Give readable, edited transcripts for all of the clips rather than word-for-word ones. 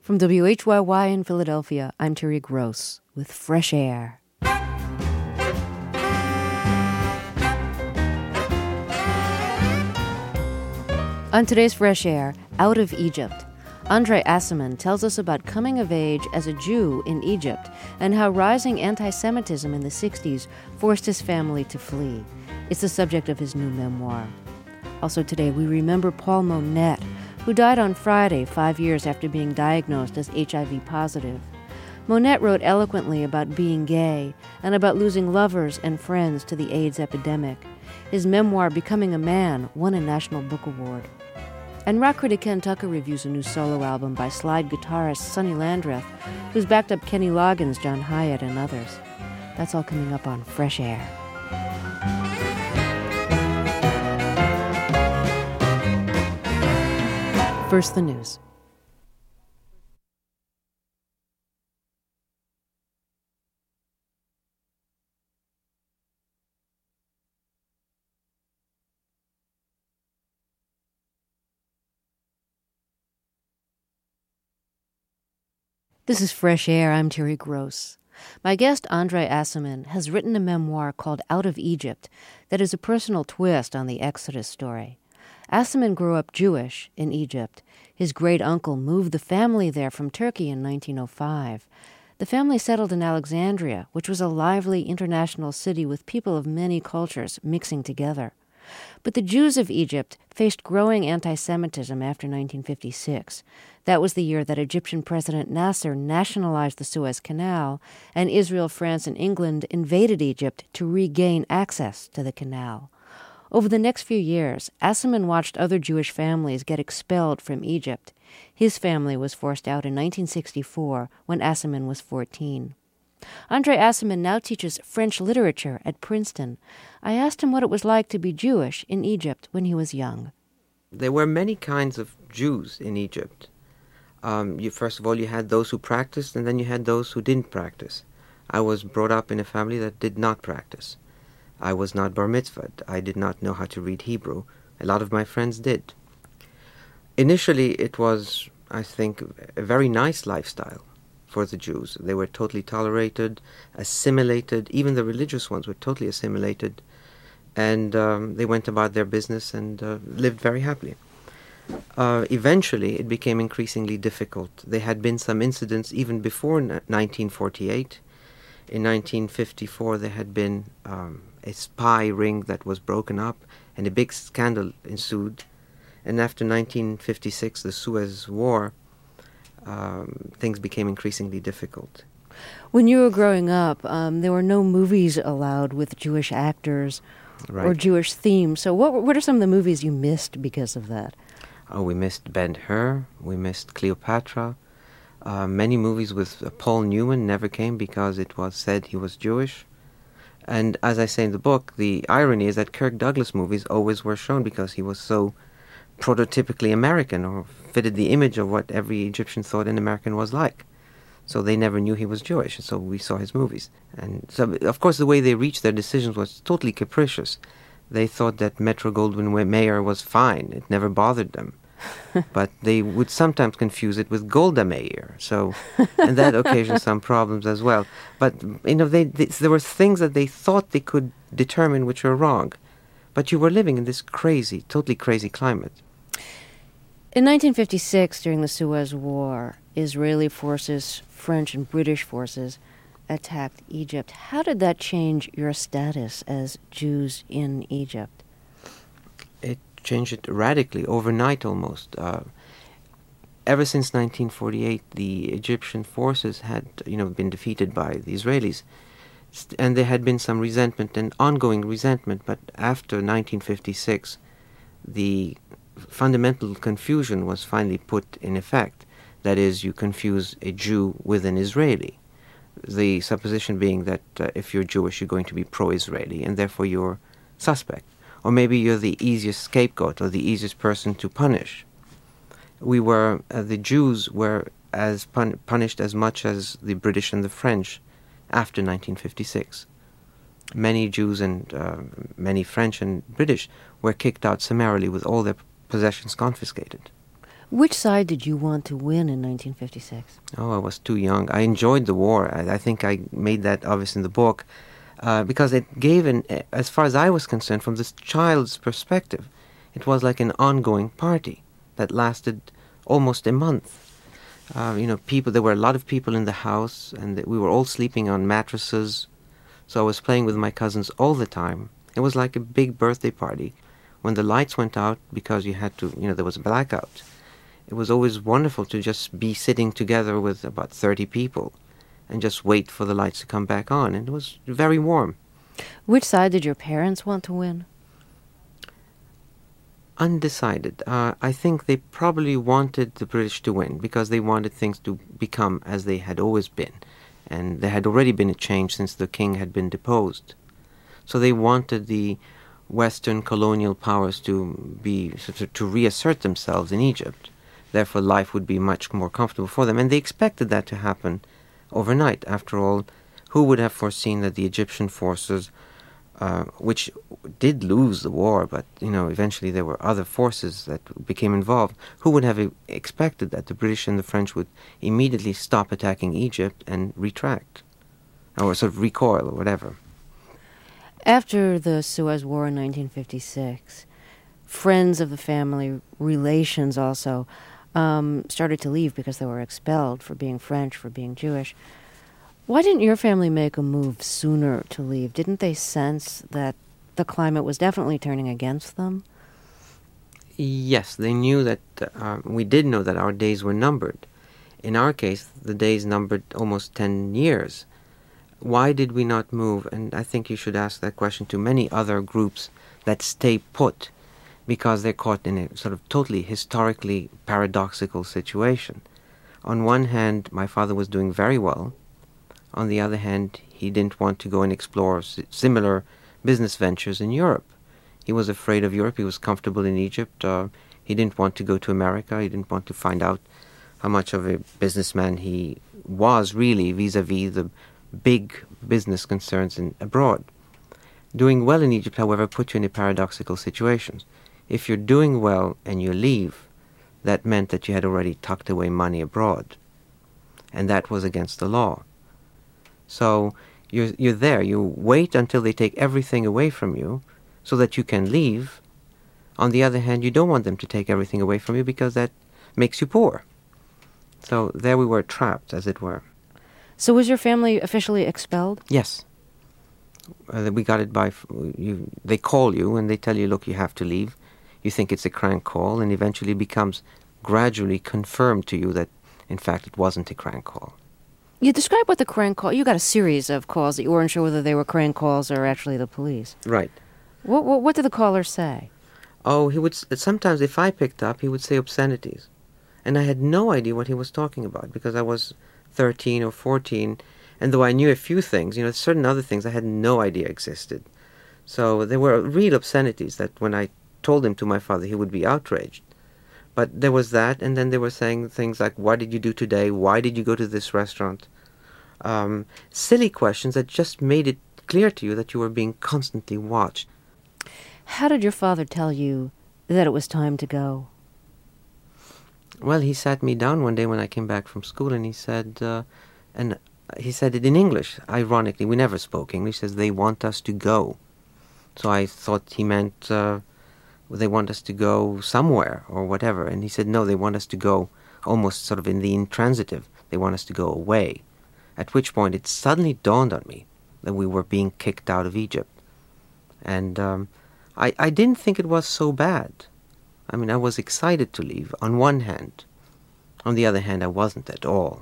From WHYY in Philadelphia, I'm Terry Gross with Fresh Air. On today's Fresh Air, Out of Egypt, Andre Aciman tells us about coming of age as a Jew in Egypt and how rising anti-Semitism in the 60s forced his family to flee. It's the subject of his new memoir. Also today, we remember Paul Monette, who died on Friday 5 years after being diagnosed as HIV positive. Monette wrote eloquently about being gay and about losing lovers and friends to the AIDS epidemic. His memoir, Becoming a Man, won a National Book Award. And rock critic Ken Tucker reviews a new solo album by slide guitarist Sonny Landreth, who's backed up Kenny Loggins, John Hyatt, and others. That's all coming up on Fresh Air. First, the news. This is Fresh Air. I'm Terry Gross. My guest, Andre Aciman, has written a memoir called Out of Egypt that is a personal twist on the Exodus story. Aciman grew up Jewish in Egypt. His great-uncle moved the family there from Turkey in 1905. The family settled in Alexandria, which was a lively international city with people of many cultures mixing together. But the Jews of Egypt faced growing anti-Semitism after 1956. That was the year that Egyptian President Nasser nationalized the Suez Canal, and Israel, France, and England invaded Egypt to regain access to the canal. Over the next few years, Aciman watched other Jewish families get expelled from Egypt. His family was forced out in 1964 when Aciman was 14. Andre Aciman now teaches French literature at Princeton. I asked him what it was like to be Jewish in Egypt when he was young. There were many kinds of Jews in Egypt. First of all, you had those who practiced, and then you had those who didn't practice. I was brought up in a family that did not practice. I was not bar mitzvahed. I did not know how to read Hebrew. A lot of my friends did. Initially, it was, I think, a very nice lifestyle for the Jews. They were totally tolerated, assimilated. Even the religious ones were totally assimilated. And they went about their business and lived very happily. Eventually, it became increasingly difficult. There had been some incidents even before 1948. In 1954, there had been a spy ring that was broken up, and a big scandal ensued. And after 1956, the Suez War, things became increasingly difficult. When you were growing up, there were no movies allowed with Jewish actors or Jewish themes. So what are some of the movies you missed because of that? Oh, we missed Ben-Hur, we missed Cleopatra. Many movies with Paul Newman never came because it was said he was Jewish. And as I say in the book, the irony is that Kirk Douglas movies always were shown because he was so prototypically American, or fitted the image of what every Egyptian thought an American was like. So they never knew he was Jewish, so we saw his movies. And so, of course, the way they reached their decisions was totally capricious. They thought that Metro-Goldwyn-Mayer was fine. It never bothered them. But they would sometimes confuse it with Golda Meir. So, and that occasioned some problems as well. But, there were things that they thought they could determine which were wrong. But you were living in this crazy, totally crazy climate. In 1956, during the Suez War, Israeli forces, French and British forces attacked Egypt. How did that change your status as Jews in Egypt? It changed it radically, overnight almost. Ever since 1948, the Egyptian forces had, been defeated by the Israelis. And there had been some resentment and ongoing resentment, but after 1956, the fundamental confusion was finally put in effect. That is, you confuse a Jew with an Israeli. The supposition being that if you're Jewish, you're going to be pro-Israeli, and therefore you're suspect. Or maybe you're the easiest scapegoat or the easiest person to punish. The Jews were as punished as much as the British and the French after 1956. Many Jews and many French and British were kicked out summarily with all their possessions confiscated. Which side did you want to win in 1956? Oh, I was too young. I enjoyed the war. I think I made that obvious in the book because it gave, as far as I was concerned, from this child's perspective, it was like an ongoing party that lasted almost a month. People. There were a lot of people in the house, and we were all sleeping on mattresses. So I was playing with my cousins all the time. It was like a big birthday party. When the lights went out, because you had to, there was a blackout, it was always wonderful to just be sitting together with about 30 people and just wait for the lights to come back on. And it was very warm. Which side did your parents want to win? Undecided. I think they probably wanted the British to win because they wanted things to become as they had always been. And there had already been a change since the king had been deposed. So they wanted the Western colonial powers to reassert themselves in Egypt. Therefore, life would be much more comfortable for them. And they expected that to happen overnight. After all, who would have foreseen that the Egyptian forces, which did lose the war, but, eventually there were other forces that became involved, who would have expected that the British and the French would immediately stop attacking Egypt and retract, or sort of recoil or whatever? After the Suez War in 1956, friends of the family, relations also, started to leave because they were expelled for being French, for being Jewish. Why didn't your family make a move sooner to leave? Didn't they sense that the climate was definitely turning against them? Yes, they knew that, we did know that our days were numbered. In our case, the days numbered almost 10 years. Why did we not move? And I think you should ask that question to many other groups that stay put because they're caught in a sort of totally historically paradoxical situation. On one hand, my father was doing very well. On the other hand, he didn't want to go and explore similar business ventures in Europe. He was afraid of Europe. He was comfortable in Egypt. He didn't want to go to America. He didn't want to find out how much of a businessman he was really vis-a-vis the big business concerns abroad. Doing well in Egypt, however, put you in a paradoxical situation. If you're doing well and you leave, that meant that you had already tucked away money abroad. And that was against the law. So you're there. You wait until they take everything away from you so that you can leave. On the other hand, you don't want them to take everything away from you because that makes you poor. So there we were trapped, as it were. So was your family officially expelled? Yes. We got it by... They call you and they tell you, look, you have to leave. You think it's a crank call, and eventually becomes gradually confirmed to you that, in fact, it wasn't a crank call. You describe what the crank call... You got a series of calls that you weren't sure whether they were crank calls or actually the police. Right. What did the caller say? Oh, he would... Sometimes if I picked up, he would say obscenities. And I had no idea what he was talking about because I was 13 or 14, and though I knew a few things, certain other things I had no idea existed. So there were real obscenities that when I told him to my father, he would be outraged. But there was that, and then they were saying things like, what did you do today? Why did you go to this restaurant? Silly questions that just made it clear to you that you were being constantly watched. How did your father tell you that it was time to go? Well, he sat me down one day when I came back from school, and he said it in English, ironically. We never spoke English. He says, they want us to go. So I thought he meant they want us to go somewhere or whatever. And he said, no, they want us to go almost sort of in the intransitive. They want us to go away. At which point it suddenly dawned on me that we were being kicked out of Egypt. And I didn't think it was so bad. I mean, I was excited to leave, on one hand. On the other hand, I wasn't at all.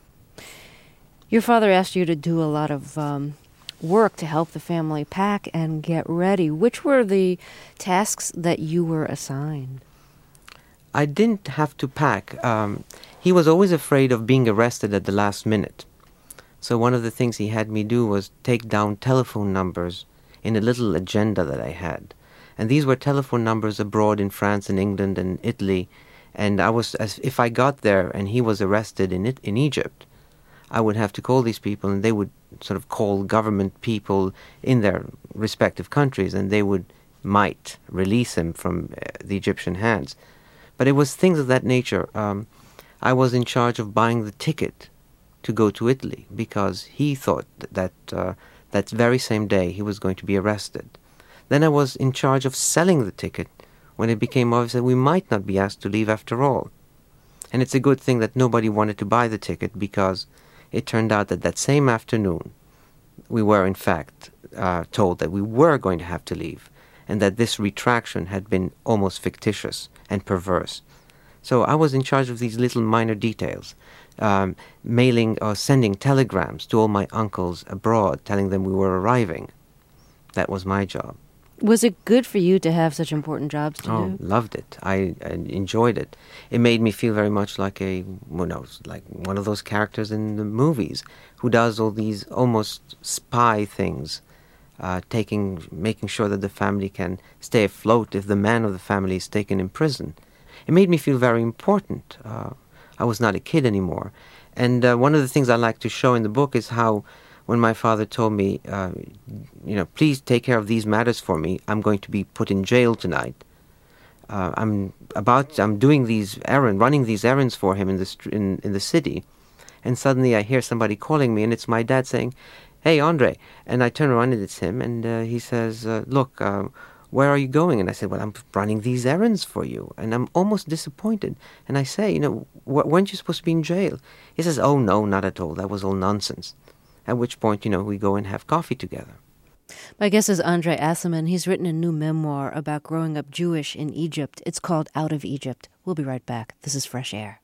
Your father asked you to do a lot of work to help the family pack and get ready. Which were the tasks that you were assigned? I didn't have to pack. He was always afraid of being arrested at the last minute. So one of the things he had me do was take down telephone numbers in a little agenda that I had. And these were telephone numbers abroad in France and England and Italy. And if I got there and he was arrested in Egypt, I would have to call these people, and they would sort of call government people in their respective countries, and they might release him from the Egyptian hands. But it was things of that nature. I was in charge of buying the ticket to go to Italy because he thought that that very same day he was going to be arrested. Then I was in charge of selling the ticket when it became obvious that we might not be asked to leave after all. And it's a good thing that nobody wanted to buy the ticket, because it turned out that that same afternoon we were in fact told that we were going to have to leave, and that this retraction had been almost fictitious and perverse. So I was in charge of these little minor details, mailing or sending telegrams to all my uncles abroad, telling them we were arriving. That was my job. Was it good for you to have such important jobs to do? Oh, loved it. I enjoyed it. It made me feel very much like like one of those characters in the movies who does all these almost spy things, making sure that the family can stay afloat if the man of the family is taken in prison. It made me feel very important. I was not a kid anymore. And one of the things I like to show in the book is how, when my father told me, please take care of these matters for me, I'm going to be put in jail tonight. I'm doing running these errands for him in the city, and suddenly I hear somebody calling me, and it's my dad saying, "Hey, Andre," and I turn around and it's him, and he says, "Look, where are you going?" And I said, "Well, I'm running these errands for you," and I'm almost disappointed. And I say, weren't you supposed to be in jail? He says, "Oh no, not at all. That was all nonsense." At which point, we go and have coffee together. My guest is Andre Aciman. He's written a new memoir about growing up Jewish in Egypt. It's called Out of Egypt. We'll be right back. This is Fresh Air.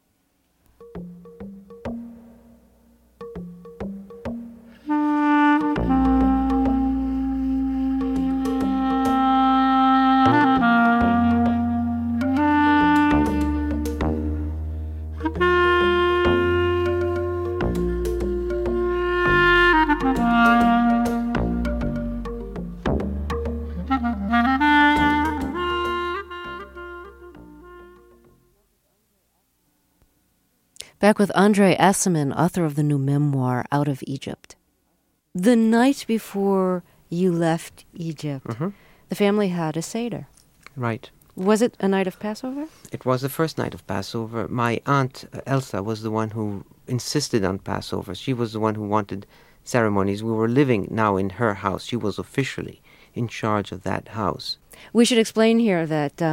Back with Andre Aciman, author of the new memoir, Out of Egypt. The night before you left Egypt, the family had a Seder. Right. Was it a night of Passover? It was the first night of Passover. My aunt, Elsa, was the one who insisted on Passover. She was the one who wanted ceremonies. We were living now in her house. She was officially in charge of that house. We should explain here that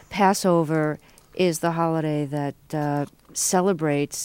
Passover is the holiday that celebrates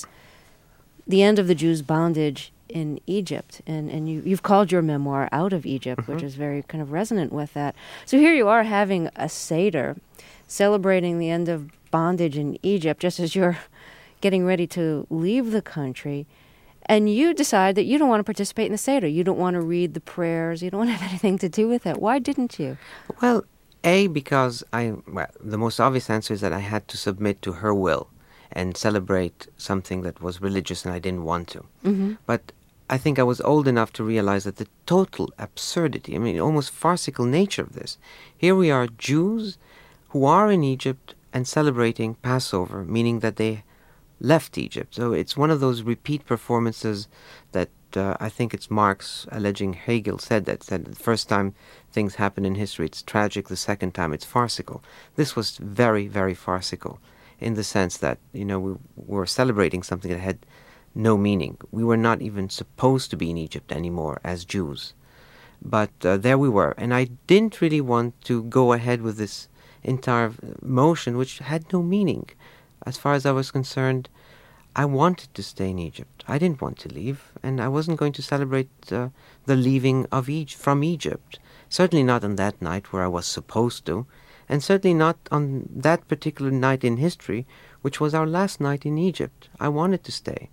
the end of the Jews' bondage in Egypt. And you've called your memoir Out of Egypt, which is very kind of resonant with that. So here you are having a Seder, celebrating the end of bondage in Egypt, just as you're getting ready to leave the country. And you decide that you don't want to participate in the Seder. You don't want to read the prayers. You don't want to have anything to do with it. Why didn't you? Well, because the most obvious answer is that I had to submit to her will and celebrate something that was religious, and I didn't want to. But I think I was old enough to realize that the total absurdity, almost farcical nature of this. Here we are, Jews who are in Egypt and celebrating Passover, meaning that they left Egypt. So it's one of those repeat performances that I think it's Marx alleging Hegel said the first time things happen in history it's tragic, the second time it's farcical. This was very, very farcical, in the sense that, we were celebrating something that had no meaning. We were not even supposed to be in Egypt anymore as Jews. But there we were, and I didn't really want to go ahead with this entire motion, which had no meaning. As far as I was concerned, I wanted to stay in Egypt. I didn't want to leave, and I wasn't going to celebrate the leaving of from Egypt. Certainly not on that night where I was supposed to, and certainly not on that particular night in history, which was our last night in Egypt. I wanted to stay.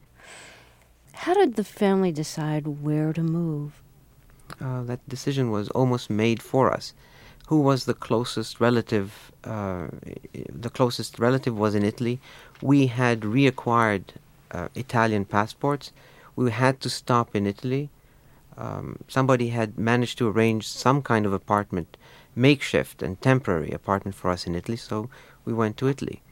How did the family decide where to move? That decision was almost made for us. Who was the closest relative? The closest relative was in Italy. We had reacquired Italian passports. We had to stop in Italy. Somebody had managed to arrange some kind of apartment, makeshift and temporary apartment for us in Italy, so we went to Italy.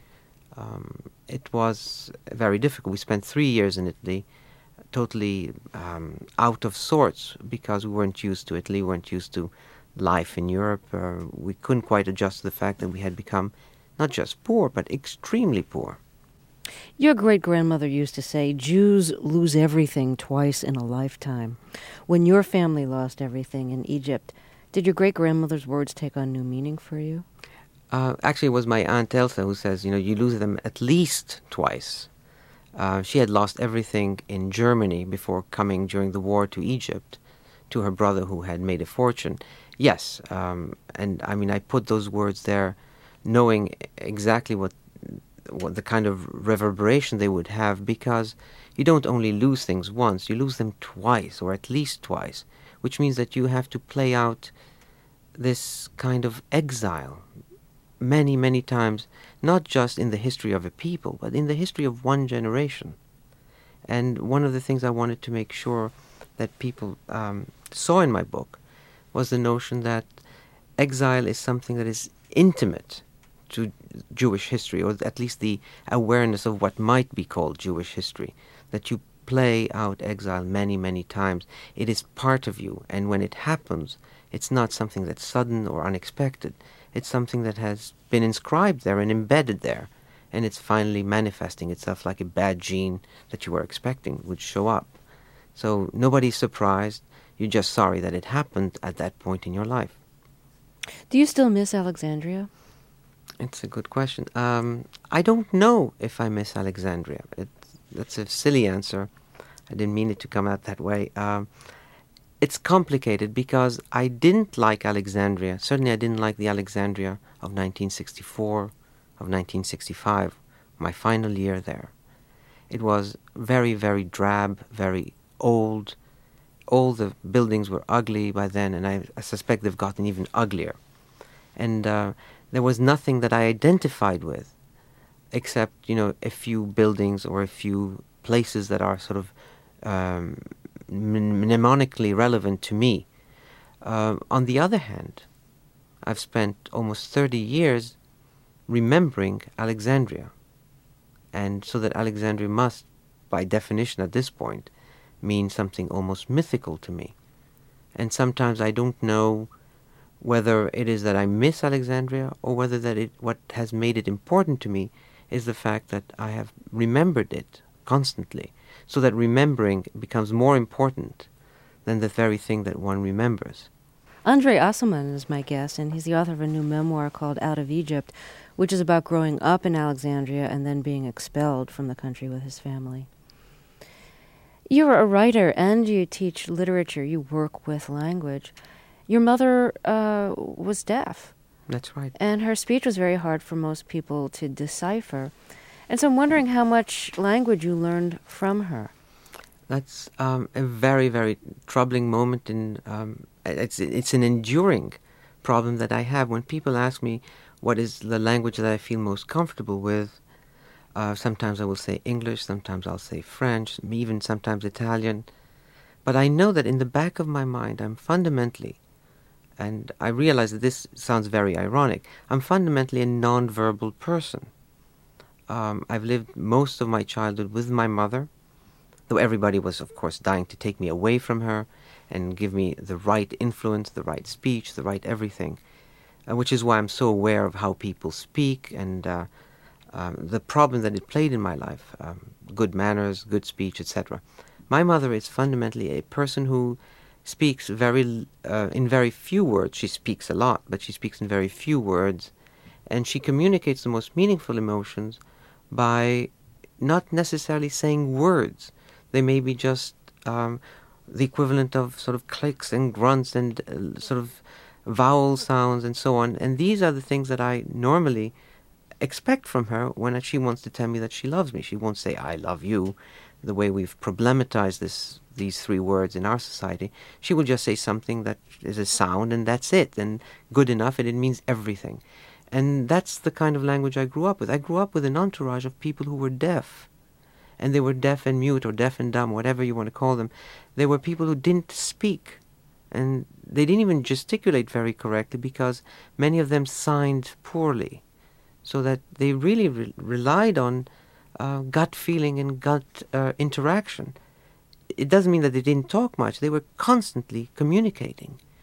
It was very difficult. We spent 3 years in Italy, totally out of sorts, because we weren't used to Italy, we weren't used to life in Europe. We couldn't quite adjust to the fact that we had become not just poor, but extremely poor. Your great-grandmother used to say, Jews lose everything twice in a lifetime. When your family lost everything in Egypt, did your great-grandmother's words take on new meaning for you? Actually, it was my Aunt Elsa who says, you lose them at least twice. She had lost everything in Germany before coming during the war to Egypt, to her brother who had made a fortune. Yes, and I mean, I put those words there knowing exactly what the kind of reverberation they would have, because you don't only lose things once, you lose them twice, or at least twice, which means that you have to play out this kind of exile many, many times, not just in the history of a people, but in the history of one generation. And one of the things I wanted to make sure that people saw in my book was the notion that exile is something that is intimate to Jewish history, or at least the awareness of what might be called Jewish history, that you play out exile many, many times. It is part of you, and when it happens, it's not something that's sudden or unexpected. It's something that has been inscribed there and embedded there, and it's finally manifesting itself like a bad gene that you were expecting would show up. So nobody's surprised. You're just sorry that it happened at that point in your life. Do you still miss Alexandria? It's a good question. I don't know if I miss Alexandria. That's a silly answer. I didn't mean it to come out that way. It's complicated because I didn't like Alexandria. Certainly I didn't like the Alexandria of 1964, of 1965, my final year there. It was very, very drab, very old. All the buildings were ugly by then, and I suspect they've gotten even uglier. And there was nothing that I identified with, except, a few buildings or a few places that are sort of mnemonically relevant to me. On the other hand, I've spent almost 30 years remembering Alexandria. And so that Alexandria must, by definition at this point, mean something almost mythical to me. And sometimes I don't know whether it is that I miss Alexandria, or whether what has made it important to me is the fact that I have remembered it constantly, so that remembering becomes more important than the very thing that one remembers. Andrei Aciman is my guest, and he's the author of a new memoir called Out of Egypt, which is about growing up in Alexandria and then being expelled from the country with his family. You're a writer and you teach literature. You work with language. Your mother was deaf. That's right. And her speech was very hard for most people to decipher. And so I'm wondering how much language you learned from her. That's a very, very troubling moment. It's an enduring problem that I have. When people ask me what is the language that I feel most comfortable with, sometimes I will say English, sometimes I'll say French, even sometimes Italian. But I know that in the back of my mind, I'm fundamentally, and I realize that this sounds very ironic, I'm fundamentally a non-verbal person. I've lived most of my childhood with my mother, though everybody was, of course, dying to take me away from her and give me the right influence, the right speech, the right everything, which is why I'm so aware of how people speak and the problem that it played in my life, good manners, good speech, etc. My mother is fundamentally a person who speaks in very few words. She speaks a lot, but she speaks in very few words, and she communicates the most meaningful emotions by not necessarily saying words. They may be just the equivalent of sort of clicks and grunts and sort of vowel sounds and so on. And these are the things that I normally expect from her when she wants to tell me that she loves me. She won't say, I love you, the way we've problematized these three words in our society. She will just say something that is a sound, and that's it, and good enough, and it means everything. And that's the kind of language I grew up with. I grew up with an entourage of people who were deaf. And they were deaf and mute, or deaf and dumb, whatever you want to call them. They were people who didn't speak. And they didn't even gesticulate very correctly, because many of them signed poorly. So that they really relied on gut feeling and gut interaction. It doesn't mean that they didn't talk much. They were constantly communicating.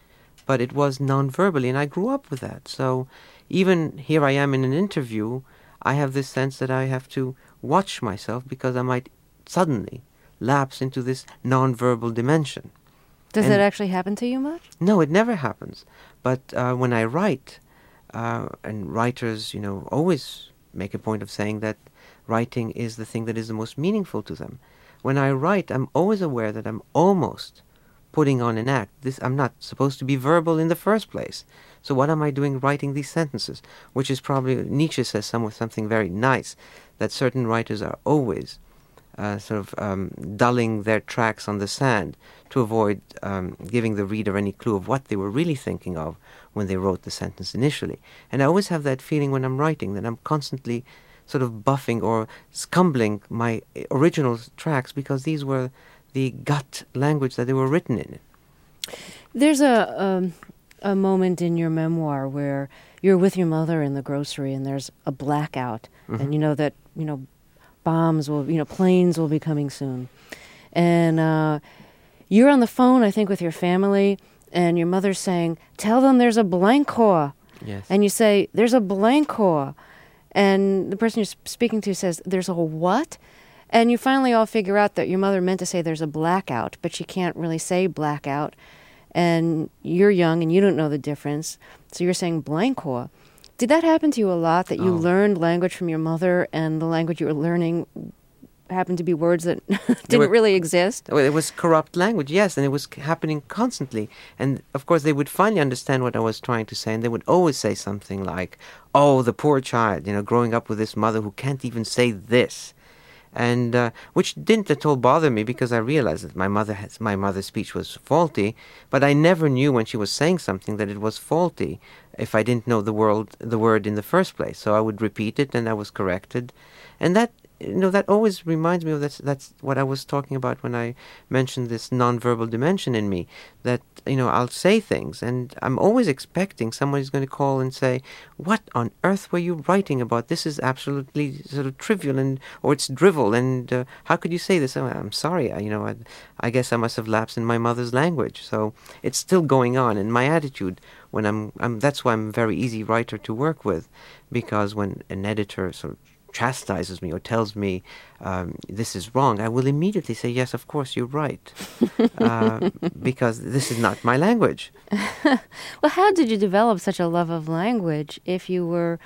but it was non-verbally, and I grew up with that. So even here I am in an interview, I have this sense that I have to watch myself because I might suddenly lapse into this non-verbal dimension. Does that actually happen to you much? No, it never happens. But when I write, and writers, always make a point of saying that writing is the thing that is the most meaningful to them. When I write, I'm always aware that I'm almost putting on an act. I'm not supposed to be verbal in the first place. So what am I doing writing these sentences? Which is probably, Nietzsche says something very nice, that certain writers are always dulling their tracks on the sand to avoid giving the reader any clue of what they were really thinking of when they wrote the sentence initially. And I always have that feeling when I'm writing, that I'm constantly sort of buffing or scumbling my original tracks because these were the gut language that they were written in. There's a moment in your memoir where you're with your mother in the grocery and there's a blackout, and you know that bombs will, planes will be coming soon, and you're on the phone, I think, with your family, and your mother's saying, "Tell them there's a Blancourt." Yes. And you say, "There's a Blancourt," and the person you're speaking to says, "There's a what?" And you finally all figure out that your mother meant to say there's a blackout, but she can't really say blackout. And you're young and you don't know the difference. So you're saying Blancourt. Did that happen to you a lot, that you learned language from your mother and the language you were learning happened to be words that didn't really exist? Well, it was corrupt language, yes, and it was happening constantly. And, of course, they would finally understand what I was trying to say, and they would always say something like, "Oh, the poor child, growing up with this mother who can't even say this." And which didn't at all bother me because I realized that my mother's speech was faulty, but I never knew when she was saying something that it was faulty if I didn't know the word in the first place. So I would repeat it and I was corrected. And that always reminds me of that's what I was talking about when I mentioned this nonverbal dimension in me, that, I'll say things and I'm always expecting somebody's going to call and say, "What on earth were you writing about? This is absolutely sort of trivial or it's drivel, and how could you say this?" Oh, I'm sorry, I guess I must have lapsed in my mother's language. So it's still going on, and my attitude when that's why I'm a very easy writer to work with, because when an editor sort of chastises me or tells me this is wrong, I will immediately say, "Yes, of course, you're right," because this is not my language. Well, how did you develop such a love of language if you were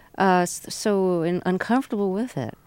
so uncomfortable with it?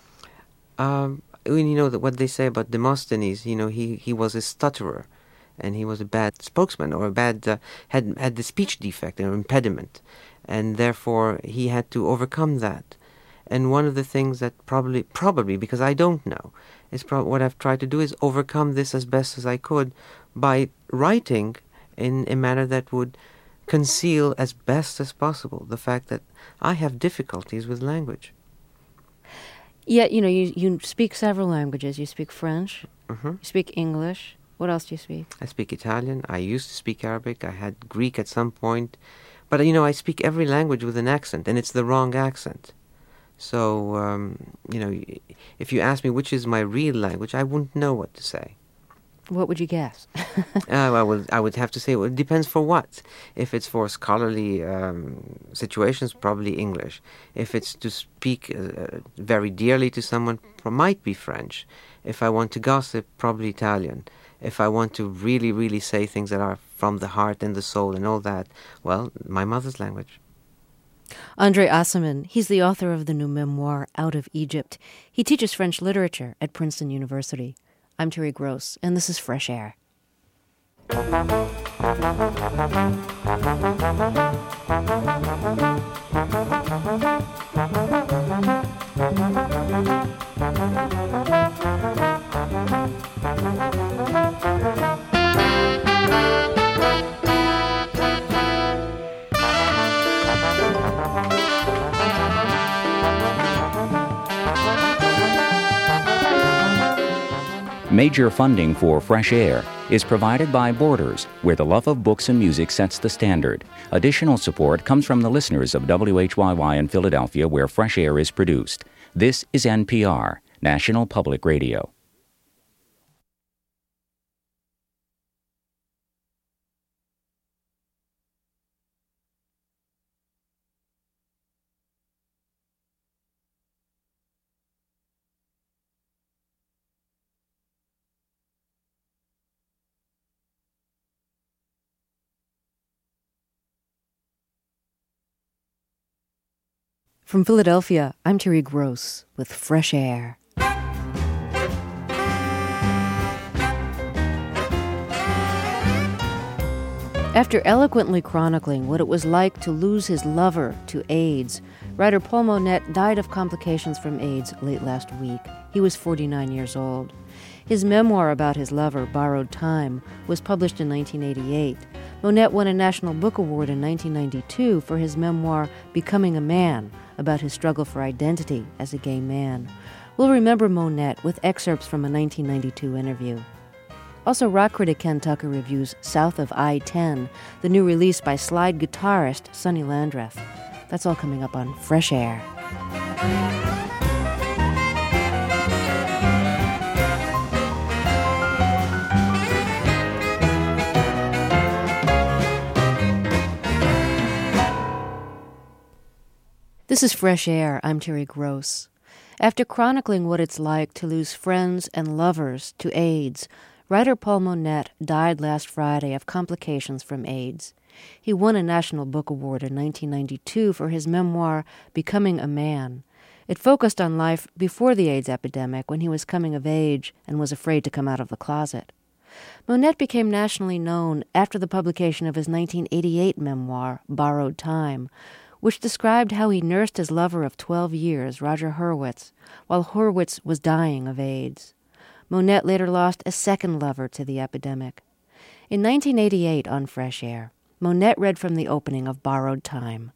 What they say about Demosthenes, he was a stutterer, and he was a bad spokesman, or a bad had the speech defect or impediment, and therefore he had to overcome that. And one of the things that probably because I don't know, is what I've tried to do is overcome this as best as I could by writing in a manner that would conceal as best as possible the fact that I have difficulties with language. Yet, you speak several languages. You speak French, you speak English. What else do you speak? I speak Italian. I used to speak Arabic. I had Greek at some point. But, I speak every language with an accent, and it's the wrong accent. So, if you ask me which is my real language, I wouldn't know what to say. What would you guess? I would have to say, well, it depends for what. If it's for scholarly situations, probably English. If it's to speak very dearly to someone, might be French. If I want to gossip, probably Italian. If I want to really, really say things that are from the heart and the soul and all that, well, my mother's language. André Aciman, he's the author of the new memoir, Out of Egypt. He teaches French literature at Princeton University. I'm Terry Gross, and this is Fresh Air. Major funding for Fresh Air is provided by Borders, where the love of books and music sets the standard. Additional support comes from the listeners of WHYY in Philadelphia, where Fresh Air is produced. This is NPR, National Public Radio. From Philadelphia, I'm Terry Gross with Fresh Air. After eloquently chronicling what it was like to lose his lover to AIDS, writer Paul Monette died of complications from AIDS late last week. He was 49 years old. His memoir about his lover, Borrowed Time, was published in 1988. Monette won a National Book Award in 1992 for his memoir, Becoming a Man, about his struggle for identity as a gay man. We'll remember Monette with excerpts from a 1992 interview. Also, rock critic Ken Tucker reviews South of I-10, the new release by slide guitarist Sonny Landreth. That's all coming up on Fresh Air. This is Fresh Air. I'm Terry Gross. After chronicling what it's like to lose friends and lovers to AIDS, writer Paul Monette died last Friday of complications from AIDS. He won a National Book Award in 1992 for his memoir, Becoming a Man. It focused on life before the AIDS epidemic, when he was coming of age and was afraid to come out of the closet. Monette became nationally known after the publication of his 1988 memoir, Borrowed Time, which described how he nursed his lover of 12 years, Roger Hurwitz, while Hurwitz was dying of AIDS. Monette later lost a second lover to the epidemic. In 1988 on Fresh Air, Monette read from the opening of Borrowed Time.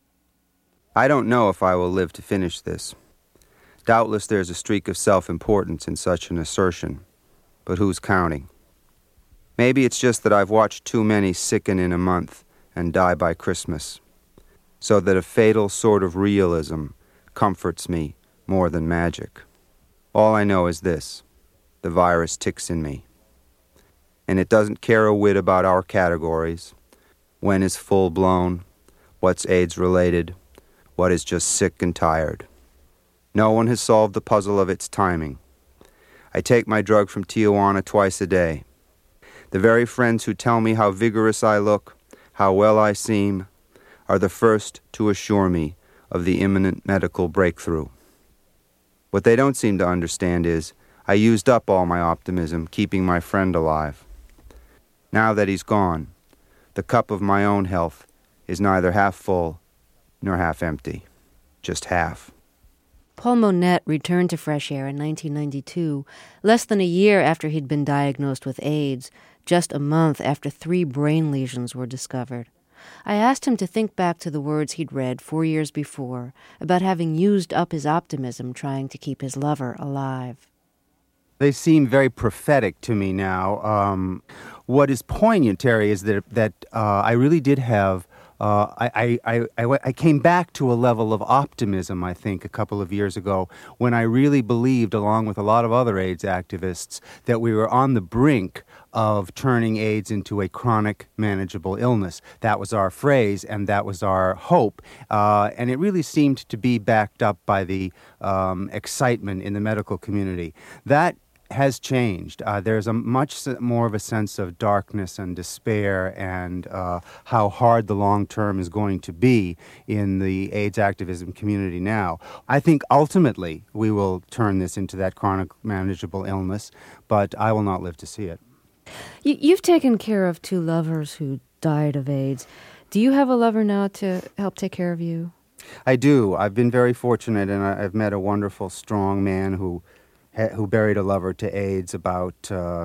I don't know if I will live to finish this. Doubtless there's a streak of self-importance in such an assertion, but who's counting? Maybe it's just that I've watched too many sicken in a month and die by Christmas, so that a fatal sort of realism comforts me more than magic. All I know is this: the virus ticks in me. And it doesn't care a whit about our categories. When is full-blown? What's AIDS-related? What is just sick and tired? No one has solved the puzzle of its timing. I take my drug from Tijuana twice a day. The very friends who tell me how vigorous I look, how well I seem, are the first to assure me of the imminent medical breakthrough. What they don't seem to understand is I used up all my optimism keeping my friend alive. Now that he's gone, the cup of my own health is neither half full nor half empty, just half. Paul Monette returned to Fresh Air in 1992, less than a year after he'd been diagnosed with AIDS, just a month after 3 brain lesions were discovered. I asked him to think back to the words he'd read 4 years before about having used up his optimism trying to keep his lover alive. They seem very prophetic to me now. What is poignant, Terry, is that I really did have... I came back to a level of optimism, I think, a couple of years ago, when I really believed, along with a lot of other AIDS activists, that we were on the brink of turning AIDS into a chronic, manageable illness. That was our phrase, and that was our hope. And it really seemed to be backed up by the excitement in the medical community. That has changed. There's a much more of a sense of darkness and despair and how hard the long term is going to be in the AIDS activism community now. I think ultimately we will turn this into that chronic manageable illness, but I will not live to see it. You've taken care of 2 lovers who died of AIDS. Do you have a lover now to help take care of you? I do. I've been very fortunate, and I've met a wonderful, strong man who buried a lover to AIDS about,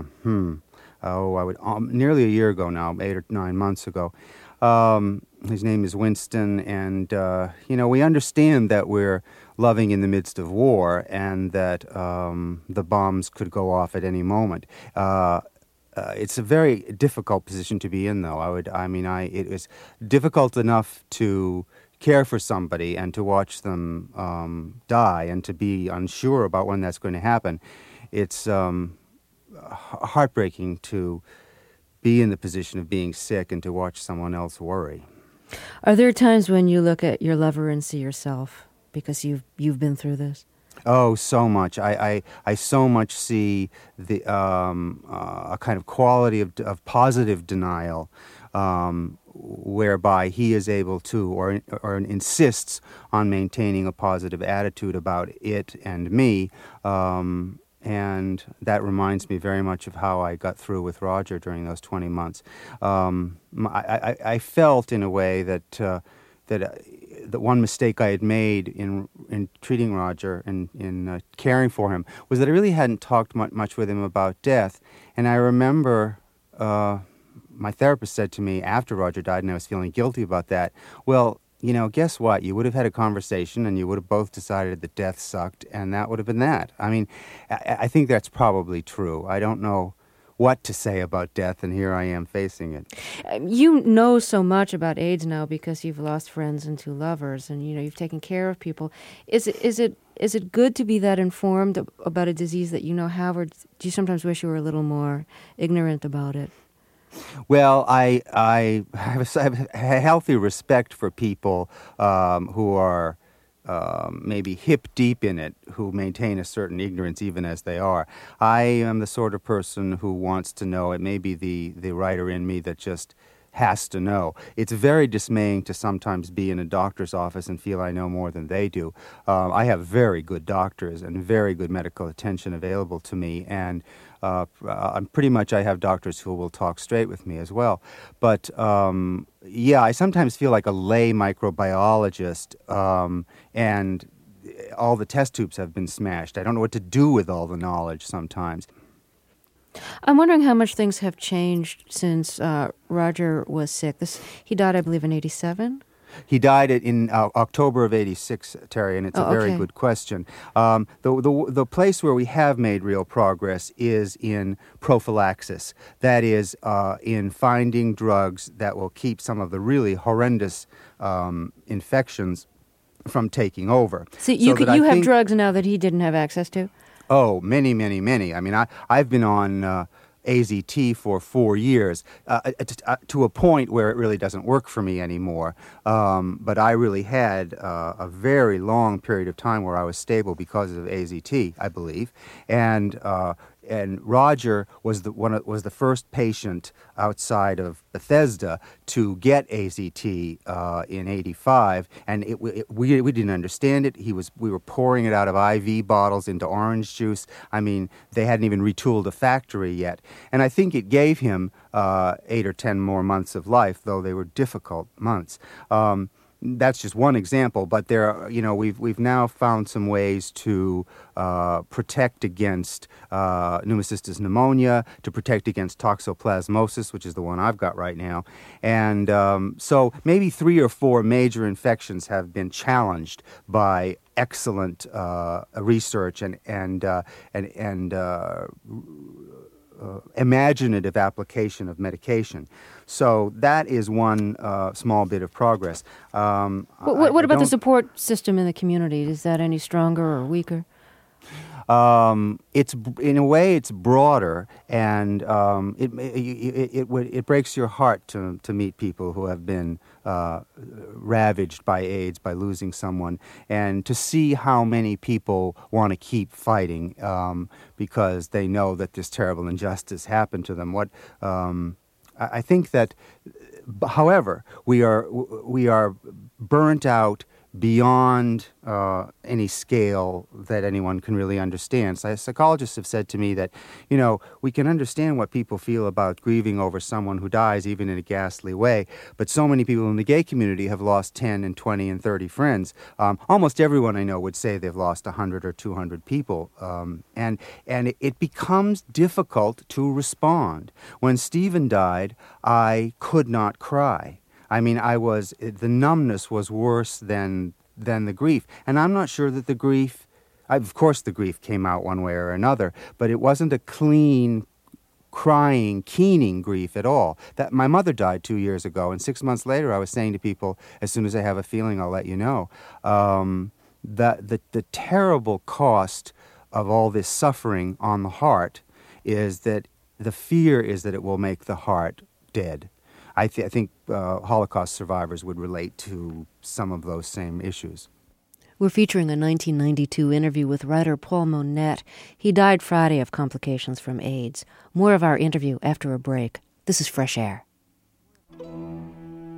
nearly a year ago now, 8 or 9 months ago. His name is Winston, and, we understand that we're loving in the midst of war and that the bombs could go off at any moment. It's a very difficult position to be in, though. It was difficult enough to care for somebody and to watch them die and to be unsure about when that's going to happen. It's heartbreaking to be in the position of being sick and to watch someone else worry. Are there times when you look at your lover and see yourself because you've been through this? Oh, so much. I so much see a kind of quality of positive denial whereby he is able to, or insists on maintaining a positive attitude about it and me. And that reminds me very much of how I got through with Roger during those 20 months. I felt in a way that the one mistake I had made in treating Roger and in caring for him was that I really hadn't talked much with him about death. And I remember my therapist said to me after Roger died, and I was feeling guilty about that, well, you know, guess what? You would have had a conversation and you would have both decided that death sucked, and that would have been that. I mean, I think that's probably true. I don't know what to say about death, and here I am facing it. You know so much about AIDS now because you've lost friends and 2 lovers, and you've taken care of people. Is it good to be that informed about a disease that you know how, or do you sometimes wish you were a little more ignorant about it? Well, I have a healthy respect for people who are maybe hip deep in it, who maintain a certain ignorance even as they are. I am the sort of person who wants to know. It may be the writer in me that just has to know. It's very dismaying to sometimes be in a doctor's office and feel I know more than they do. I have very good doctors and very good medical attention available to me, and pretty much I have doctors who will talk straight with me as well. But yeah, I sometimes feel like a lay microbiologist, and all the test tubes have been smashed. I don't know what to do with all the knowledge sometimes. I'm wondering how much things have changed since Roger was sick. He died, I believe, in 1987? He died in October of '86, Terry, and it's a very good question. The place where we have made real progress is in prophylaxis. That is, in finding drugs that will keep some of the really horrendous infections from taking over. So you have drugs now that he didn't have access to? Oh, many, many, many. I mean, I've been on AZT for 4 years, to a point where it really doesn't work for me anymore. But I really had a very long period of time where I was stable because of AZT, I believe. And Roger was the first patient outside of Bethesda to get AZT in '85, and we didn't understand it. We were pouring it out of IV bottles into orange juice. I mean, they hadn't even retooled a factory yet, and I think it gave him 8 or 10 more months of life, though they were difficult months. That's just one example, but we've now found some ways to protect against pneumocystis pneumonia, to protect against toxoplasmosis, which is the one I've got right now, and so maybe 3 or 4 major infections have been challenged by excellent research and imaginative application of medication. So that is one small bit of progress. What about the support system in the community? Is that any stronger or weaker? It's in a way it's broader, and it breaks your heart to meet people who have been ravaged by AIDS, by losing someone, and to see how many people want to keep fighting because they know that this terrible injustice happened to them. I think that, however, we are burnt out beyond any scale that anyone can really understand. Psychologists have said to me that, we can understand what people feel about grieving over someone who dies, even in a ghastly way, but so many people in the gay community have lost 10 and 20 and 30 friends. Almost everyone I know would say they've lost 100 or 200 people, and it becomes difficult to respond. When Stephen died, I could not cry. I mean, the numbness was worse than the grief. And I'm not sure that the grief, of course the grief came out one way or another, but it wasn't a clean, crying, keening grief at all. That my mother died 2 years ago, and 6 months later I was saying to people, as soon as I have a feeling, I'll let you know. The terrible cost of all this suffering on the heart is that the fear is that it will make the heart dead. I think Holocaust survivors would relate to some of those same issues. We're featuring a 1992 interview with writer Paul Monette. He died Friday of complications from AIDS. More of our interview after a break. This is Fresh Air.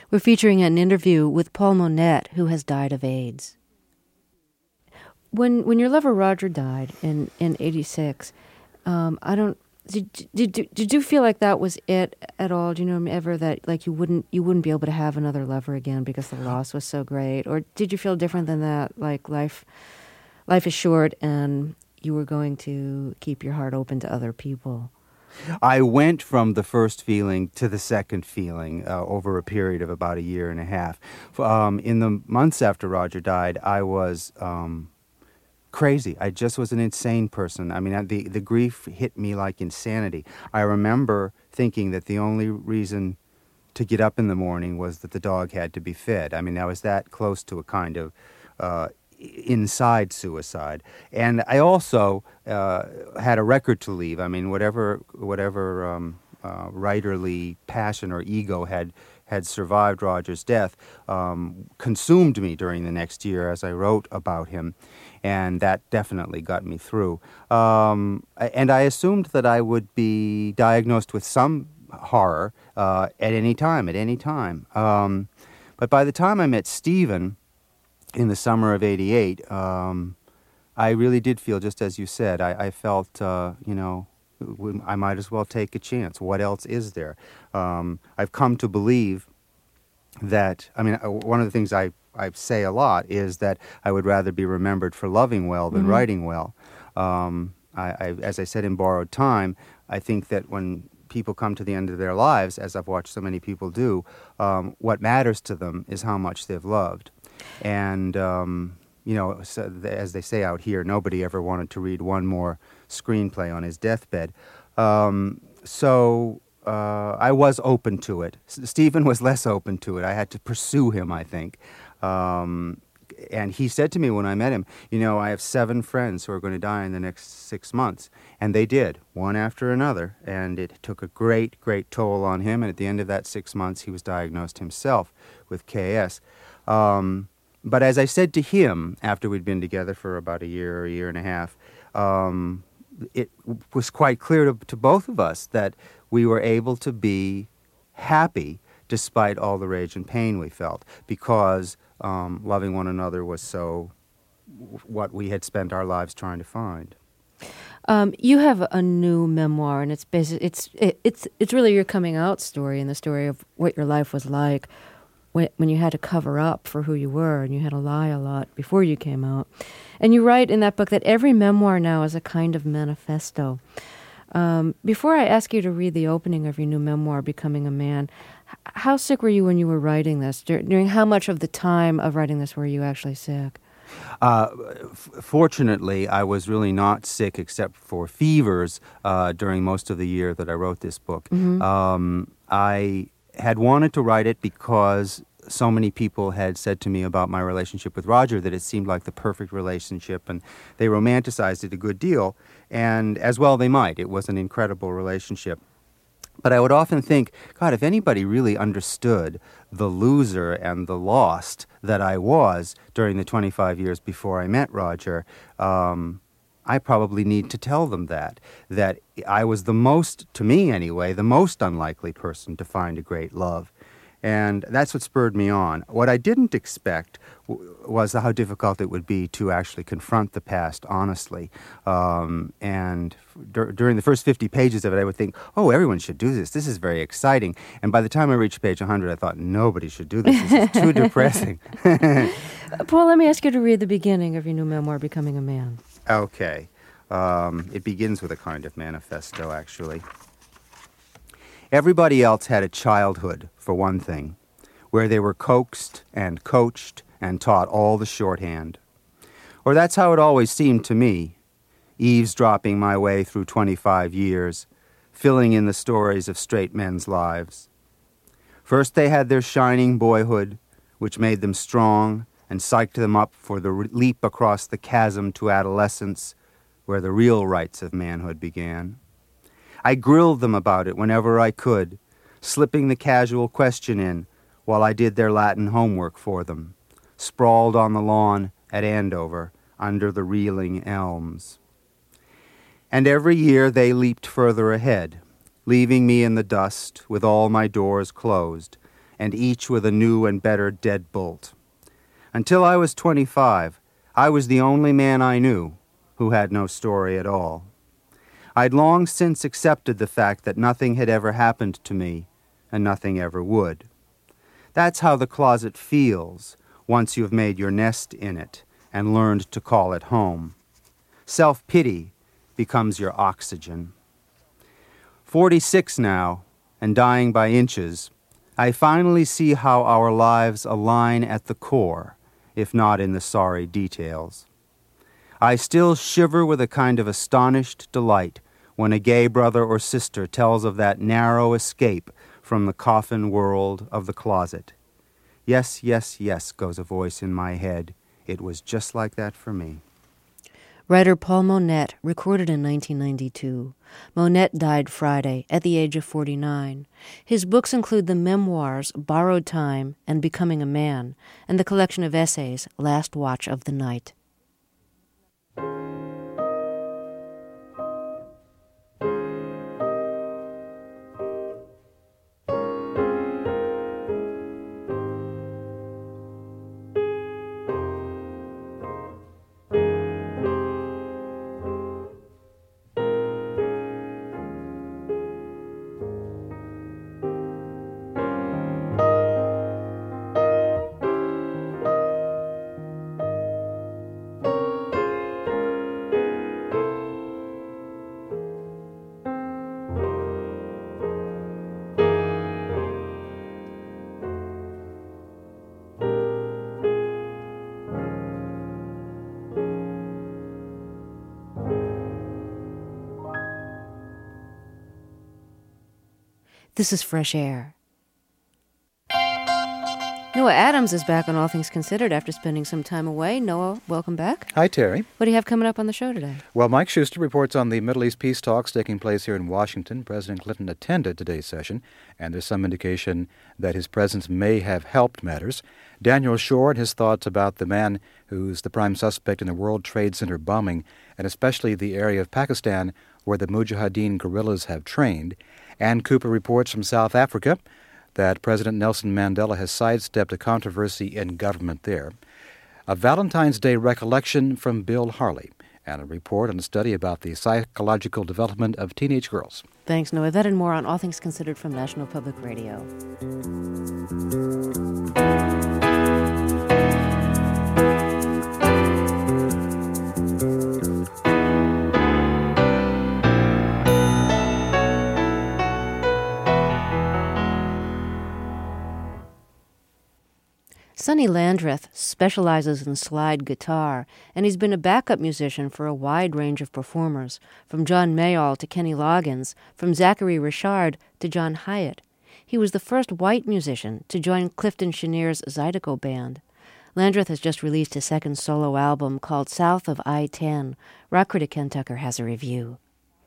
We're featuring an interview with Paul Monette, who has died of AIDS. When your lover Roger died in '86, did you feel like that was it at all? Do you know ever that like you wouldn't be able to have another lover again because the loss was so great, or did you feel different than that? Like life is short, and you were going to keep your heart open to other people. I went from the first feeling to the second feeling over a period of about a year and a half. In the months after Roger died, I was crazy. I just was an insane person. I mean, the grief hit me like insanity. I remember thinking that the only reason to get up in the morning was that the dog had to be fed. I mean, I was that close to a kind of inside suicide. And I also had a record to leave. I mean, whatever writerly passion or ego had survived Roger's death consumed me during the next year as I wrote about him. And that definitely got me through. And I assumed that I would be diagnosed with some horror at any time. But by the time I met Stephen in the summer of '88, I really did feel, just as you said, I felt, I might as well take a chance. What else is there? I've come to believe that, one of the things I say a lot is that I would rather be remembered for loving well than writing well. As I said in Borrowed Time, I think that when people come to the end of their lives, as I've watched so many people do, what matters to them is how much they've loved. And, so as they say out here, nobody ever wanted to read one more screenplay on his deathbed. So I was open to it. Stephen was less open to it. I had to pursue him, I think. And he said to me when I met him, I have 7 friends who are going to die in the next 6 months. And they did, one after another. And it took a great, great toll on him. And at the end of that 6 months, he was diagnosed himself with KS. But as I said to him after we'd been together for about a year and a half, it was quite clear to both of us that we were able to be happy despite all the rage and pain we felt, because loving one another was so what we had spent our lives trying to find. You have a new memoir, and it's really your coming out story, and the story of what your life was like when you had to cover up for who you were, and you had to lie a lot before you came out. And you write in that book that every memoir now is a kind of manifesto. Before I ask you to read the opening of your new memoir, Becoming a Man, how sick were you when you were writing this? During how much of the time of writing this were you actually sick? Fortunately, I was really not sick except for fevers during most of the year that I wrote this book. I had wanted to write it because so many people had said to me about my relationship with Roger that it seemed like the perfect relationship, and they romanticized it a good deal, and as well they might. It was an incredible relationship. But I would often think, God, if anybody really understood the loser and the lost that I was during the 25 years before I met Roger, I probably need to tell them that I was the most, to me anyway, the most unlikely person to find a great love. And that's what spurred me on. What I didn't expect was how difficult it would be to actually confront the past honestly. And during the first 50 pages of it, I would think, oh, everyone should do this. This is very exciting. And by the time I reached page 100, I thought, nobody should do this. This is too depressing. Paul, let me ask you to read the beginning of your new memoir, Becoming a Man. Okay. It begins with a kind of manifesto, actually. Everybody else had a childhood, for one thing, where they were coaxed and coached and taught all the shorthand. Or that's how it always seemed to me, eavesdropping my way through 25 years, filling in the stories of straight men's lives. First they had their shining boyhood, which made them strong and psyched them up for the leap across the chasm to adolescence, where the real rites of manhood began. I grilled them about it whenever I could, slipping the casual question in while I did their Latin homework for them, sprawled on the lawn at Andover under the reeling elms. And every year they leaped further ahead, leaving me in the dust with all my doors closed, and each with a new and better deadbolt. Until I was 25, I was the only man I knew who had no story at all. I'd long since accepted the fact that nothing had ever happened to me, and nothing ever would. That's how the closet feels once you've made your nest in it and learned to call it home. Self-pity becomes your oxygen. 46 now, and dying by inches, I finally see how our lives align at the core, if not in the sorry details. I still shiver with a kind of astonished delight when a gay brother or sister tells of that narrow escape from the coffin world of the closet. Yes, yes, yes, goes a voice in my head. It was just like that for me. Writer Paul Monette recorded in 1992. Monette died Friday at the age of 49. His books include the memoirs Borrowed Time and Becoming a Man, and the collection of essays Last Watch of the Night. This is Fresh Air. Noah Adams is back on All Things Considered after spending some time away. Noah, welcome back. Hi, Terry. What do you have coming up on the show today? Well, Mike Schuster reports on the Middle East peace talks taking place here in Washington. President Clinton attended today's session, and there's some indication that his presence may have helped matters. Daniel Shore and his thoughts about the man who's the prime suspect in the World Trade Center bombing, and especially the area of Pakistan where the Mujahideen guerrillas have trained. Ann Cooper reports from South Africa that President Nelson Mandela has sidestepped a controversy in government there. A Valentine's Day recollection from Bill Harley, and a report on a study about the psychological development of teenage girls. Thanks, Noah. That and more on All Things Considered from National Public Radio. Sonny Landreth specializes in slide guitar, and he's been a backup musician for a wide range of performers, from John Mayall to Kenny Loggins, from Zachary Richard to John Hyatt. He was the first white musician to join Clifton Cheniere's Zydeco band. Landreth has just released his second solo album called South of I-10. Rock critic Ken Tucker has a review.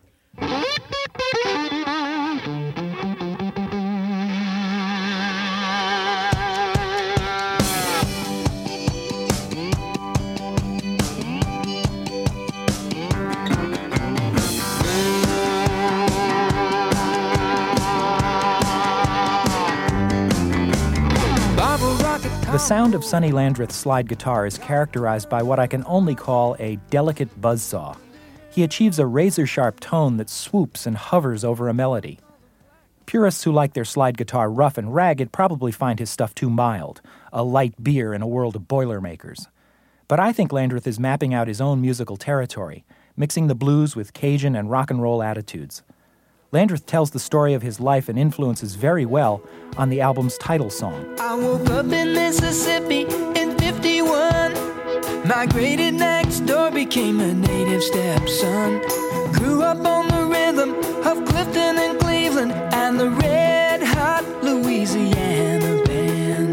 The sound of Sonny Landreth's slide guitar is characterized by what I can only call a delicate buzzsaw. He achieves a razor-sharp tone that swoops and hovers over a melody. Purists who like their slide guitar rough and ragged probably find his stuff too mild, a light beer in a world of Boilermakers. But I think Landreth is mapping out his own musical territory, mixing the blues with Cajun and rock and roll attitudes. Landreth tells the story of his life and influences very well on the album's title song. I woke up in Mississippi in 51. Migrated next door, became a native stepson. Grew up on the rhythm of Clifton and Cleveland and the red hot Louisiana band.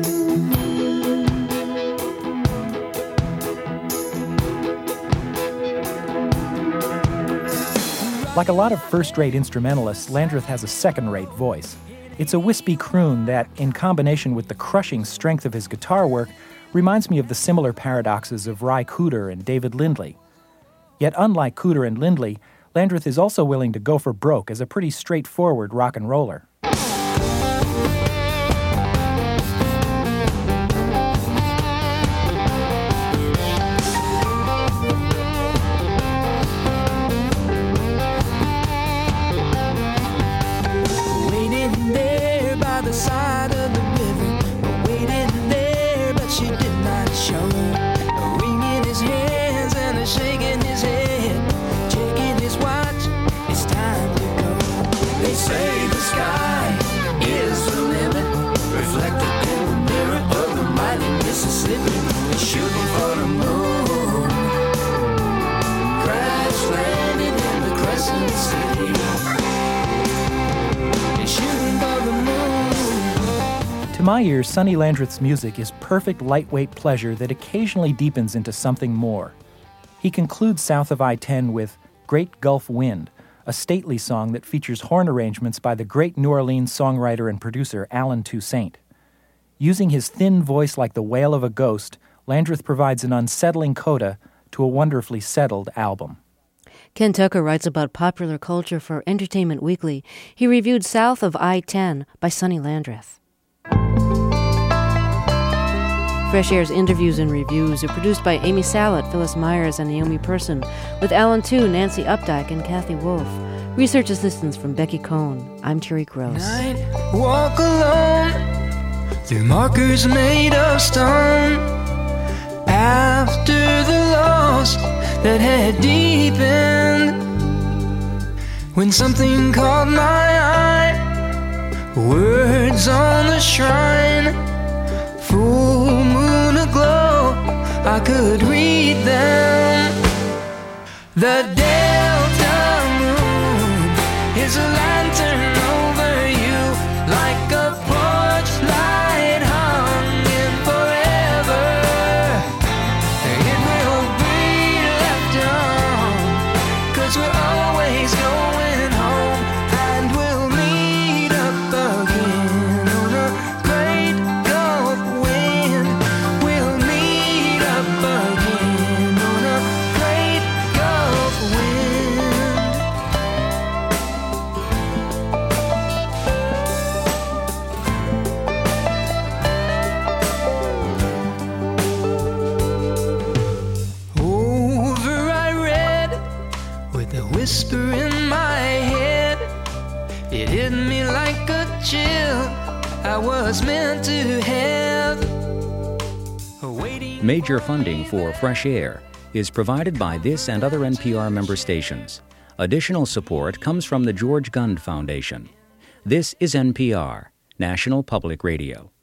Like a lot of first-rate instrumentalists, Landreth has a second-rate voice. It's a wispy croon that, in combination with the crushing strength of his guitar work, reminds me of the similar paradoxes of Ry Cooder and David Lindley. Yet unlike Cooder and Lindley, Landreth is also willing to go for broke as a pretty straightforward rock and roller. Mississippi, we're shooting for the moon. Crash landing in the Crescent City. We're shooting for the moon. To my ears, Sonny Landreth's music is perfect lightweight pleasure that occasionally deepens into something more. He concludes South of I-10 with Great Gulf Wind, a stately song that features horn arrangements by the great New Orleans songwriter and producer Allen Toussaint. Using his thin voice like the wail of a ghost, Landreth provides an unsettling coda to a wonderfully settled album. Ken Tucker writes about popular culture for Entertainment Weekly. He reviewed South of I-10 by Sonny Landreth. Fresh Air's interviews and reviews are produced by Amy Sallet, Phyllis Myers, and Naomi Person, with Alan Tu, Nancy Updike, and Kathy Wolf. Research assistance from Becky Cohn. I'm Terry Gross. Night, walk alone through markers made of stone. After the loss that had deepened, when something caught my eye, words on the shrine, full moon aglow, I could read them. The Delta moon is a lantern over you, like a porch light hung in forever. It will be left on, 'cause we're always going home, and we'll meet up again on a great Gulf wind. We'll meet up again on a great Gulf wind. Over I read with a whisper in my head. It hit me like a chill I was meant to have. Awaiting Major funding for Fresh Air is provided by this and other NPR member stations. Additional support comes from the George Gund Foundation. This is NPR, National Public Radio.